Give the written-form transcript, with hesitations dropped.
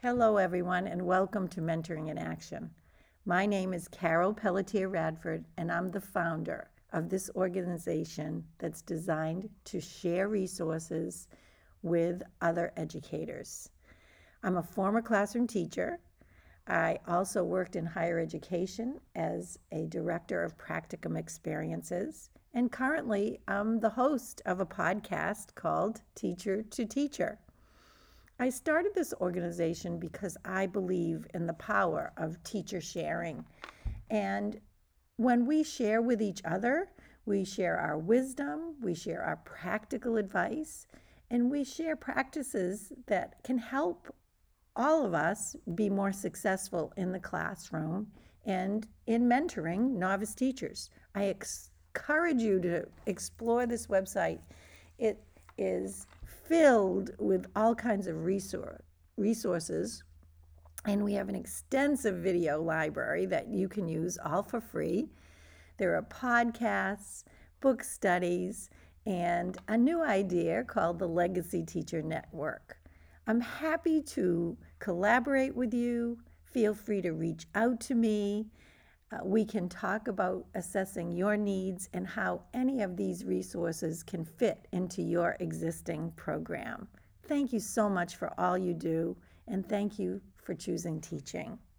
Hello, everyone, and welcome to Mentoring in Action. My name is Carol Pelletier Radford, and I'm the founder of this organization that's designed to share resources with other educators. I'm a former classroom teacher. I also worked in higher education as a director of practicum experiences, and currently I'm the host of a podcast called Teacher to Teacher. I started this organization because I believe in the power of teacher sharing. And when we share with each other, we share our wisdom, we share our practical advice, and we share practices that can help all of us be more successful in the classroom and in mentoring novice teachers. I encourage you to explore this website. It is filled with all kinds of resources, and we have an extensive video library that you can use all for free. There are podcasts, book studies, and a new idea called the Legacy Teacher Network. I'm happy to collaborate with you. Feel free to reach out to me. We can talk about assessing your needs and how any of these resources can fit into your existing program. Thank you so much for all you do, and thank you for choosing teaching.